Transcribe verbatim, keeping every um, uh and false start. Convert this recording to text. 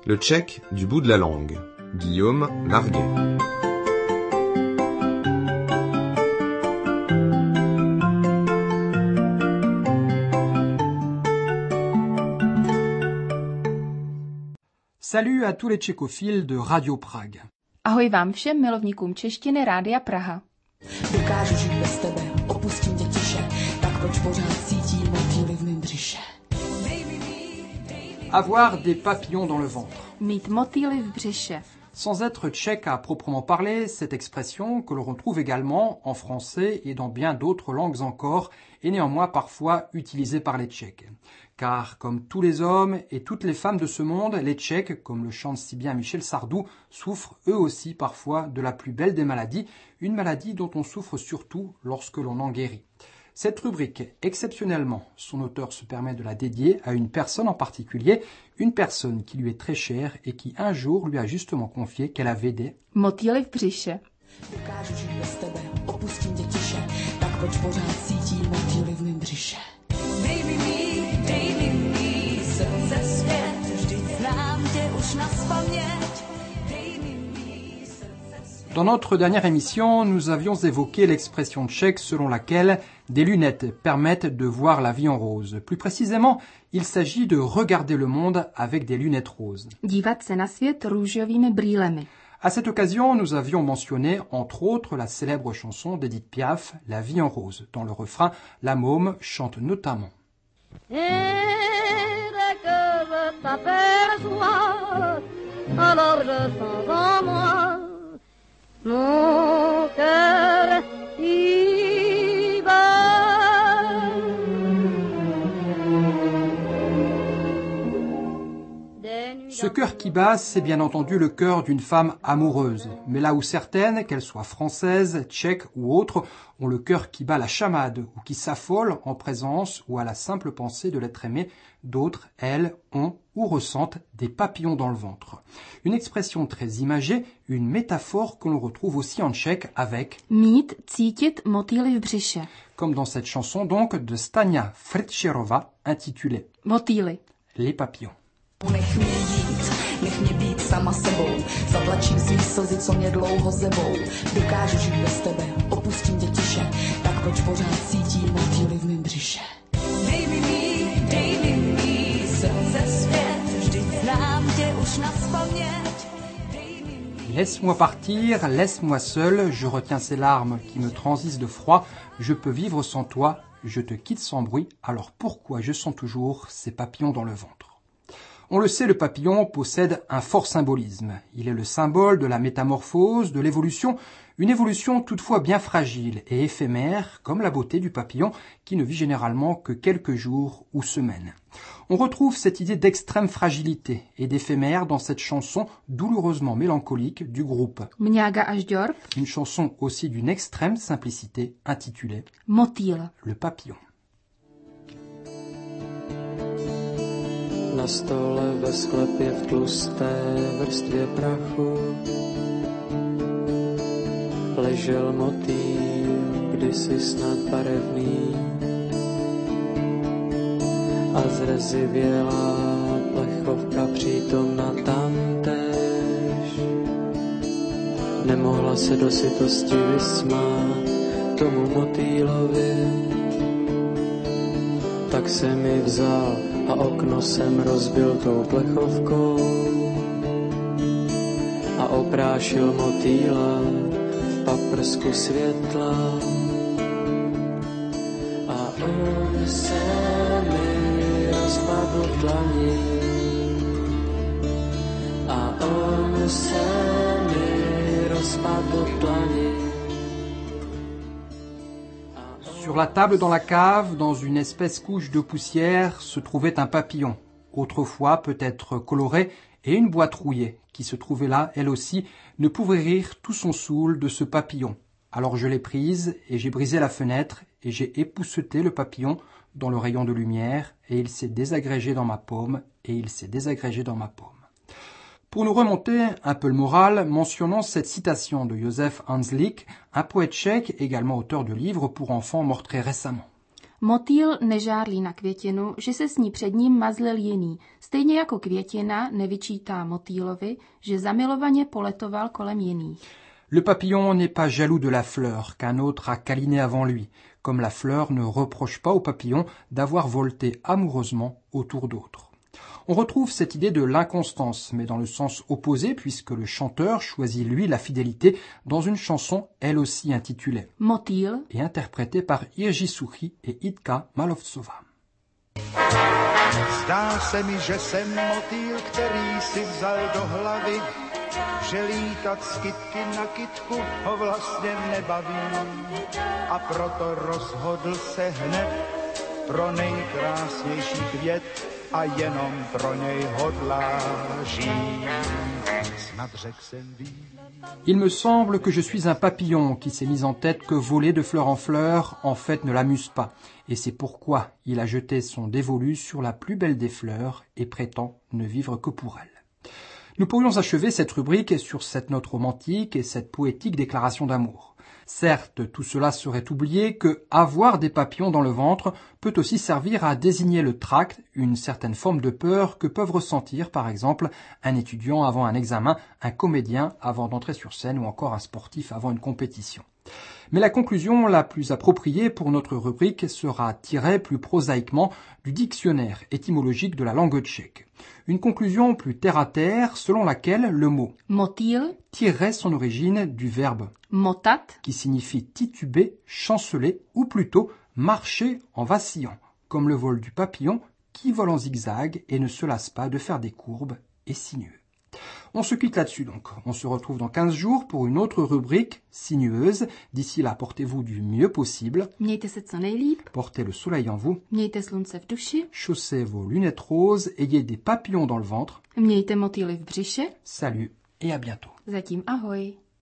Le tchèque du bout de la langue. Guillaume Larguet. Salut à tous les tchécophiles de Radio Prague. Ahoj vám všem milovníkům češtiny Rádia Praha. Dokážu žít bez tebe, opustím tě tiše, tak proč pořád cítím motýly v mém břiše. Avoir des papillons dans le ventre. Mít motýly v břiše. Sans être tchèque à proprement parler, cette expression, que l'on retrouve également en français et dans bien d'autres langues encore, est néanmoins parfois utilisée par les Tchèques. Car comme tous les hommes et toutes les femmes de ce monde, les Tchèques, comme le chante si bien Michel Sardou, souffrent eux aussi parfois de la plus belle des maladies, une maladie dont on souffre surtout lorsque l'on en guérit. Cette rubrique, exceptionnellement, son auteur se permet de la dédier à une personne en particulier, une personne qui lui est très chère et qui un jour lui a justement confié qu'elle avait des motýly v břiše. Dokážu žít bez tebe, opustím tě tiše, tak proč pořád cítím motýly v mém břiše. Dej mi mít, dej mi mít, srdce svět, vždyť znám tě už nazpaměť. Dans notre dernière émission, nous avions évoqué l'expression tchèque selon laquelle des lunettes permettent de voir la vie en rose. Plus précisément, il s'agit de regarder le monde avec des lunettes roses. Dívat se na svět růžovými brýlemi. À cette occasion, nous avions mentionné, entre autres, la célèbre chanson d'Edith Piaf, La vie en rose. Dans le refrain, la môme chante notamment. Et dès que je t'aperçois, alors je sens en moi mon cœur y bat. Ce cœur qui bat, c'est bien entendu le cœur d'une femme amoureuse. Mais là où certaines, qu'elles soient françaises, tchèques ou autres, ont le cœur qui bat la chamade ou qui s'affole en présence ou à la simple pensée de l'être aimé, d'autres, elles, ont ou ressentent des papillons dans le ventre. Une expression très imagée, une métaphore que l'on retrouve aussi en tchèque avec mít, cítit motýly v břiše. Comme dans cette chanson donc de Stania Frtcherova intitulée Motýly. Les papillons. Nech mě jít, nech mě být sama sebou, zatlačím svý slzy, co mě dlouho zebou. Dokážu žít bez tebe, opustím tě tiše, tak proč pořád cítím motýly v mém břiše. Dej mi mít, dej mi mít, srdce svět, vždyť znám tě už nazpaměť. Laisse-moi partir, laisse-moi seul, je retiens ces larmes qui me transissent de froid, je peux vivre sans toi, je te quitte sans bruit, alors pourquoi je sens toujours ces papillons dans le ventre? On le sait, le papillon possède un fort symbolisme. Il est le symbole de la métamorphose, de l'évolution, une évolution toutefois bien fragile et éphémère, comme la beauté du papillon qui ne vit généralement que quelques jours ou semaines. On retrouve cette idée d'extrême fragilité et d'éphémère dans cette chanson douloureusement mélancolique du groupe Mňága až Ďor. Une chanson aussi d'une extrême simplicité intitulée Motýl. Le papillon. Na stole ve sklepě v tlusté vrstvě prachu ležel motýl, kdysi snad barevný, a zrezivělá plechovka přítomna tamtéž nemohla se do sytosti vysmát tomu motýlovi, tak se mi vzal a okno jsem rozbil tou plechovkou a oprášil motýla v paprsku světla. A on se mi rozpadl v dlani a on se mi rozpadl v dlani. Sur la table dans la cave, dans une espèce couche de poussière, se trouvait un papillon, autrefois peut-être coloré, et une boîte rouillée, qui se trouvait là, elle aussi, ne pouvait rire tout son soûl de ce papillon. Alors je l'ai prise, et j'ai brisé la fenêtre, et j'ai épousseté le papillon dans le rayon de lumière, et il s'est désagrégé dans ma paume, et il s'est désagrégé dans ma paume. Pour nous remonter un peu le moral, mentionnons cette citation de Josef Hanslick, un poète tchèque, également auteur de livres pour enfants mort très récemment. Motýl nežárlí na květinu, že se s ní před ním mazlil jiný. Stejně jako květina nevyčítá motýlovi, že zamilovaně poletoval kolem jiných. Le papillon n'est pas jaloux de la fleur qu'un autre a câlinée avant lui, comme la fleur ne reproche pas au papillon d'avoir volté amoureusement autour d'autres. On retrouve cette idée de l'inconstance, mais dans le sens opposé, puisque le chanteur choisit lui la fidélité dans une chanson, elle aussi intitulée Motýl et interprétée par Jiří Suchý et Jitka Malovcová. Zdá se mi, že jsem motýl, který si vzal do hlavy, že lítat z kytky na kytku ho vlastně nebaví. A proto rozhodl se hned pro nejkrásnější květ a jenom pro něj hodlá žít. Snad řek jsem ví. Il me semble que je suis un papillon qui s'est mis en tête que voler de fleur en fleur, en fait, ne l'amuse pas. Et c'est pourquoi il a jeté son dévolu sur la plus belle des fleurs et prétend ne vivre que pour elle. Nous pourrions achever cette rubrique sur cette note romantique et cette poétique déclaration d'amour. Certes, tout cela serait oublié que avoir des papillons dans le ventre peut aussi servir à désigner le tract, une certaine forme de peur que peuvent ressentir par exemple un étudiant avant un examen, un comédien avant d'entrer sur scène ou encore un sportif avant une compétition. Mais la conclusion la plus appropriée pour notre rubrique sera tirée plus prosaïquement du dictionnaire étymologique de la langue tchèque. Une conclusion plus terre-à-terre selon laquelle le mot motýl tirerait son origine du verbe motat, qui signifie tituber, chanceler ou plutôt marcher en vacillant, comme le vol du papillon qui vole en zigzag et ne se lasse pas de faire des courbes et sinueux. On se quitte là-dessus donc. On se retrouve dans quinze jours pour une autre rubrique sinueuse. D'ici là, portez-vous du mieux possible. Mějte se co nejlíp, Portez le soleil en vous. mějte slunce v duši, Chaussez vos lunettes roses. Ayez des papillons dans le ventre. mějte motýly v břiše. Salut et à bientôt. Zatím ahoj.